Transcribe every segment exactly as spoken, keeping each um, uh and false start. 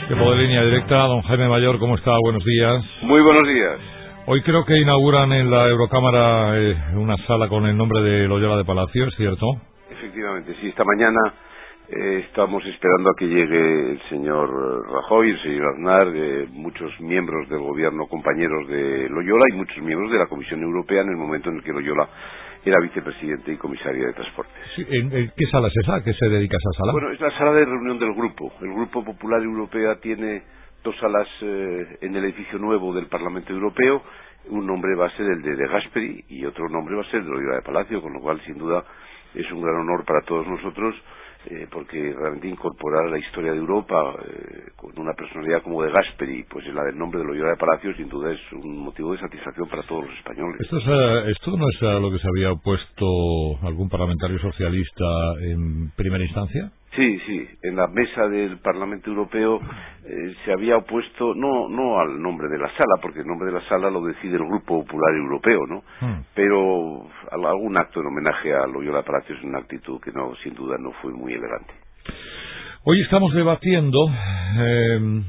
Tiempo de línea directa, don Jaime Mayor, ¿cómo está? Buenos días. Muy buenos días. Hoy creo que inauguran en la Eurocámara eh, una sala con el nombre de Loyola de Palacio, ¿es cierto? Efectivamente, sí, esta mañana eh, estamos esperando a que llegue el señor Rajoy, el señor Aznar, eh, muchos miembros del gobierno, compañeros de Loyola y muchos miembros de la Comisión Europea en el momento en el que Loyola era vicepresidente y comisaria de Transportes. Sí, ¿en, en qué sala es esa? ¿A qué se dedica esa sala? Bueno, es la sala de reunión del Grupo. El Grupo Popular Europea tiene dos salas eh, en el edificio nuevo del Parlamento Europeo. Un nombre va a ser el de De Gasperi y otro nombre va a ser el de Loyola de Palacio, con lo cual, sin duda, es un gran honor para todos nosotros, eh, porque realmente incorporar a la historia de Europa eh, con una personalidad como De Gasperi, pues en la del nombre de Loyola de Palacio, sin duda es un motivo de satisfacción para todos los españoles. ¿Esto, es, uh, ¿Esto no es a lo que se había opuesto algún parlamentario socialista en primera instancia? Sí, sí, en la mesa del Parlamento Europeo eh, se había opuesto, no no al nombre de la sala, porque el nombre de la sala lo decide el Grupo Popular Europeo, ¿no? Hmm. Pero algún acto en homenaje a Loyola Palacio es una actitud que no, sin duda no fue muy elegante. Hoy estamos debatiendo, eh,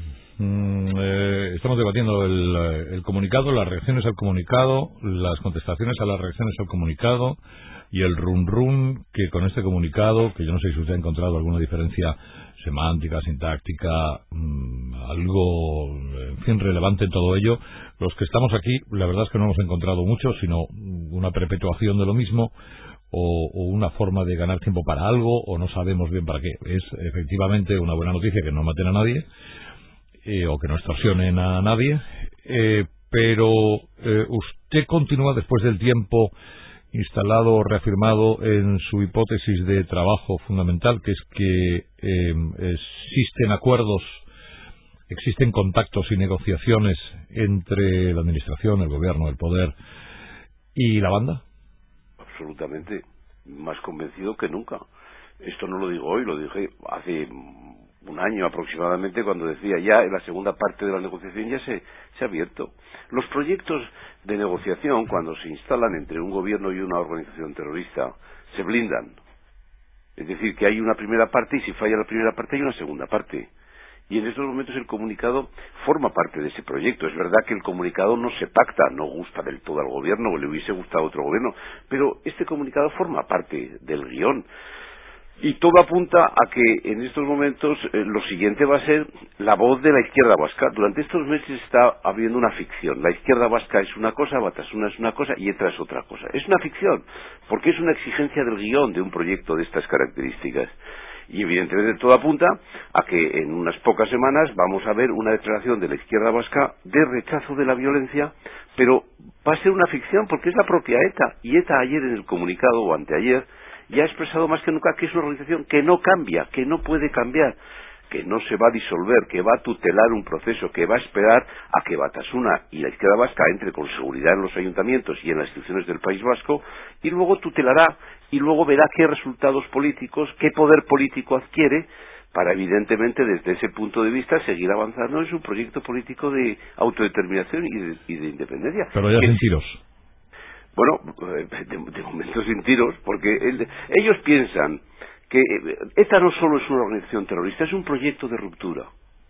eh, estamos debatiendo el, el comunicado, las reacciones al comunicado, las contestaciones a las reacciones al comunicado, y el run run que con este comunicado, que yo no sé si usted ha encontrado alguna diferencia semántica, sintáctica, mmm, algo, en fin, relevante en todo ello. Los que estamos aquí, la verdad es que no hemos encontrado mucho, sino una perpetuación de lo mismo, o, o una forma de ganar tiempo para algo, o no sabemos bien para qué. Es efectivamente una buena noticia que no maten a nadie, eh, o que no extorsionen a nadie, eh, pero eh, usted continúa después del tiempo instalado o reafirmado en su hipótesis de trabajo fundamental, que es que eh, existen acuerdos, existen contactos y negociaciones entre la administración, el gobierno, el poder y la banda. Absolutamente, más convencido que nunca. Esto no lo digo hoy, lo dije hace un año aproximadamente, cuando decía ya en la segunda parte de la negociación ya se, se ha abierto. Los proyectos de negociación, cuando se instalan entre un gobierno y una organización terrorista, se blindan. Es decir, que hay una primera parte y si falla la primera parte hay una segunda parte. Y en estos momentos el comunicado forma parte de ese proyecto. Es verdad que el comunicado no se pacta, no gusta del todo al gobierno, o le hubiese gustado a otro gobierno, pero este comunicado forma parte del guión. Y todo apunta a que en estos momentos eh, lo siguiente va a ser la voz de la izquierda vasca. Durante estos meses está habiendo una ficción. La izquierda vasca es una cosa, Batasuna es una cosa y ETA es otra cosa. Es una ficción, porque es una exigencia del guión de un proyecto de estas características. Y evidentemente todo apunta a que en unas pocas semanas vamos a ver una declaración de la izquierda vasca de rechazo de la violencia, pero va a ser una ficción porque es la propia ETA. Y ETA ayer en el comunicado, o anteayer, ya ha expresado más que nunca que es una organización que no cambia, que no puede cambiar, que no se va a disolver, que va a tutelar un proceso, que va a esperar a que Batasuna y la izquierda vasca entre con seguridad en los ayuntamientos y en las instituciones del País Vasco, y luego tutelará y luego verá qué resultados políticos, qué poder político adquiere, para evidentemente desde ese punto de vista seguir avanzando en su proyecto político de autodeterminación y de, y de independencia. Pero ya sin tiros. Bueno, de, de momento sin tiros, porque el, ellos piensan que ETA no solo es una organización terrorista, es un proyecto de ruptura.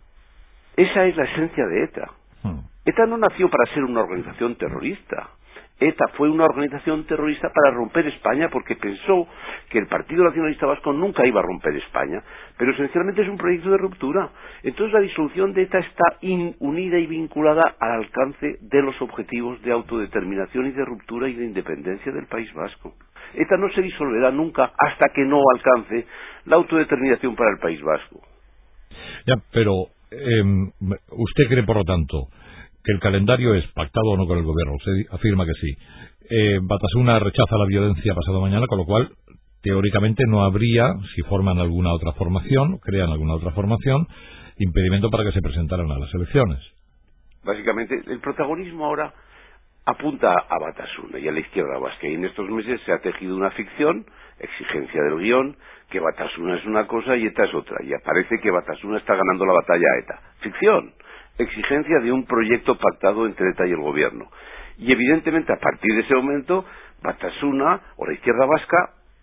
Esa es la esencia de ETA. Hmm. ETA no nació para ser una organización terrorista. ETA fue una organización terrorista para romper España porque pensó que el Partido Nacionalista Vasco nunca iba a romper España, pero esencialmente es un proyecto de ruptura. Entonces la disolución de ETA está in, unida y vinculada al alcance de los objetivos de autodeterminación y de ruptura y de independencia del País Vasco. ETA no se disolverá nunca hasta que no alcance la autodeterminación para el País Vasco. Ya, pero eh, usted cree, por lo tanto, que el calendario es pactado o no con el gobierno. Usted afirma que sí. Eh, Batasuna rechaza la violencia pasado mañana, con lo cual, teóricamente, no habría, si forman alguna otra formación, crean alguna otra formación, impedimento para que se presentaran a las elecciones. Básicamente, el protagonismo ahora apunta a Batasuna y a la izquierda vasca, y en estos meses se ha tejido una ficción, exigencia del guión, que Batasuna es una cosa y ETA es otra, y aparece que Batasuna está ganando la batalla a ETA. Ficción. Exigencia de un proyecto pactado entre ETA y el gobierno. Y evidentemente a partir de ese momento Batasuna o la izquierda vasca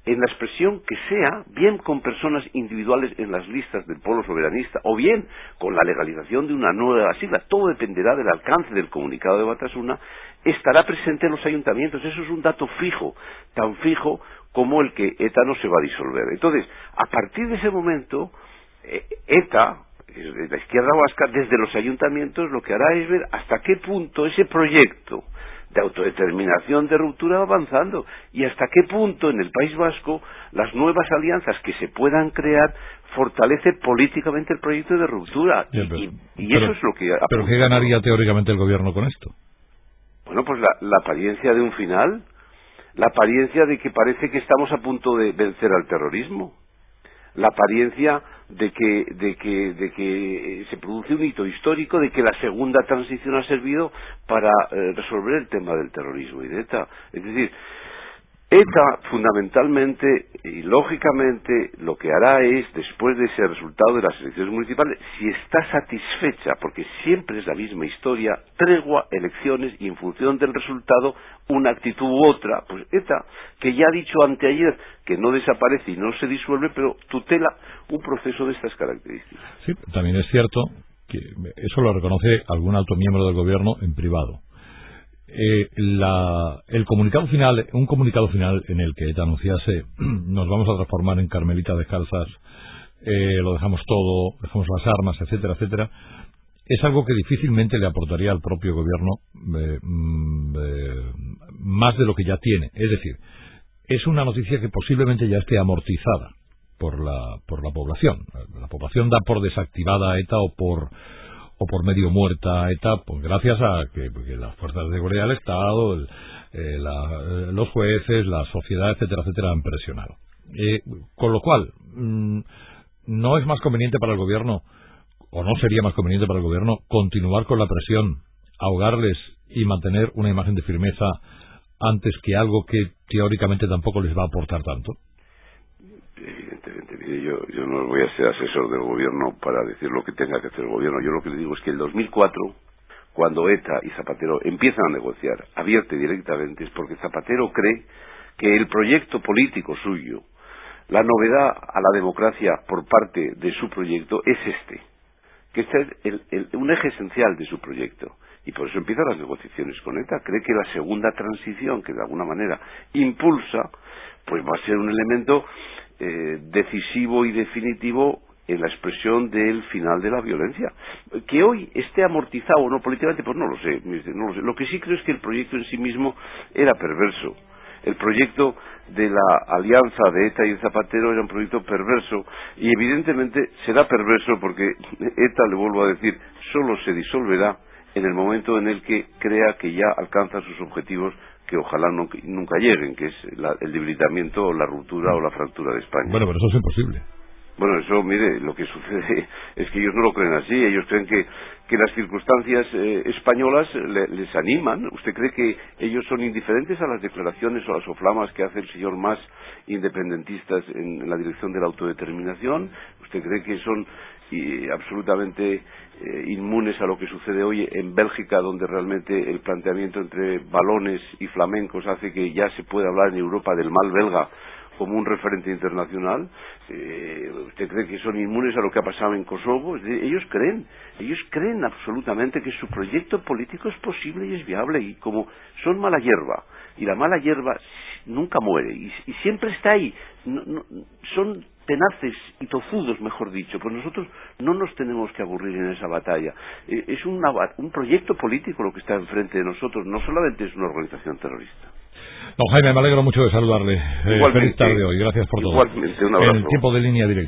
en la expresión que sea, bien con personas individuales en las listas del Polo Soberanista, o bien con la legalización de una nueva sigla, todo dependerá del alcance del comunicado de Batasuna, estará presente en los ayuntamientos. Eso es un dato fijo, tan fijo como el que ETA no se va a disolver. Entonces, a partir de ese momento, eh, ETA, la izquierda vasca, desde los ayuntamientos, lo que hará es ver hasta qué punto ese proyecto de autodeterminación, de ruptura va avanzando, y hasta qué punto en el País Vasco las nuevas alianzas que se puedan crear fortalece políticamente el proyecto de ruptura. Sí, y, pero, y, y pero, eso es lo que... ¿Pero qué ganaría teóricamente el gobierno con esto? Bueno, pues la, la apariencia de un final, la apariencia de que parece que estamos a punto de vencer al terrorismo, la apariencia de que, de que, de que se produce un hito histórico, de que la segunda transición ha servido para eh, resolver el tema del terrorismo y de ETA. Es decir, ETA fundamentalmente y lógicamente lo que hará es, después de ese resultado de las elecciones municipales, si está satisfecha, porque siempre es la misma historia, tregua, elecciones y en función del resultado una actitud u otra, pues ETA, que ya ha dicho anteayer que no desaparece y no se disuelve, pero tutela un proceso de estas características. Sí, también es cierto que eso lo reconoce algún alto miembro del gobierno en privado. Eh, la, el comunicado final, un comunicado final en el que ETA anunciase nos vamos a transformar en carmelitas descalzas, eh, lo dejamos todo, dejamos las armas, etcétera, etcétera, es algo que difícilmente le aportaría al propio gobierno eh, eh, más de lo que ya tiene. Es decir, es una noticia que posiblemente ya esté amortizada por la, por la población. La población da por desactivada a ETA o por o por medio muerta a ETA, pues gracias a que, que las fuerzas de seguridad del Estado, el, eh, la, los jueces, la sociedad, etcétera, etcétera, han presionado. Eh, con lo cual, mmm, no es más conveniente para el gobierno, o no sería más conveniente para el gobierno, continuar con la presión, ahogarles y mantener una imagen de firmeza antes que algo que teóricamente tampoco les va a aportar tanto. Evidentemente, mire, yo, yo no voy a ser asesor del gobierno para decir lo que tenga que hacer el gobierno. Yo lo que le digo es que el dos mil cuatro, cuando ETA y Zapatero empiezan a negociar abierta y directamente, es porque Zapatero cree que el proyecto político suyo, la novedad a la democracia por parte de su proyecto es este, que este es el, el, un eje esencial de su proyecto. Y por eso empiezan las negociaciones con ETA. Cree que la segunda transición, que de alguna manera impulsa, pues va a ser un elemento eh, decisivo y definitivo en la expresión del final de la violencia. Que hoy esté amortizado o no políticamente, pues no lo sé, no lo sé. Lo que sí creo es que el proyecto en sí mismo era perverso. El proyecto de la alianza de ETA y el Zapatero era un proyecto perverso y evidentemente será perverso porque ETA, le vuelvo a decir, solo se disolverá en el momento en el que crea que ya alcanza sus objetivos, que ojalá no, nunca lleguen, que es la, el debilitamiento o la ruptura o la fractura de España. Bueno, pero eso es imposible. Bueno, eso, mire, lo que sucede es que ellos no lo creen así. Ellos creen que, que las circunstancias eh, españolas le, les animan. ¿Usted cree que ellos son indiferentes a las declaraciones o a las soflamas que hace el señor Mas, independentistas en, en la dirección de la autodeterminación? ¿Usted cree que son y, absolutamente eh, inmunes a lo que sucede hoy en Bélgica, donde realmente el planteamiento entre balones y flamencos hace que ya se pueda hablar en Europa del mal belga como un referente internacional? Eh, ¿Usted cree que son inmunes a lo que ha pasado en Kosovo? Ellos creen, ellos creen absolutamente que su proyecto político es posible y es viable, y como son mala hierba, y la mala hierba nunca muere, y, y siempre está ahí, no, no, son tenaces y tozudos, mejor dicho, pues nosotros no nos tenemos que aburrir en esa batalla. Eh, es una, un proyecto político lo que está enfrente de nosotros, no solamente es una organización terrorista. Don Jaime, me alegro mucho de saludarle. Eh, feliz tarde hoy. Gracias por todo. Igualmente, un abrazo. En el tiempo de Línea Directa.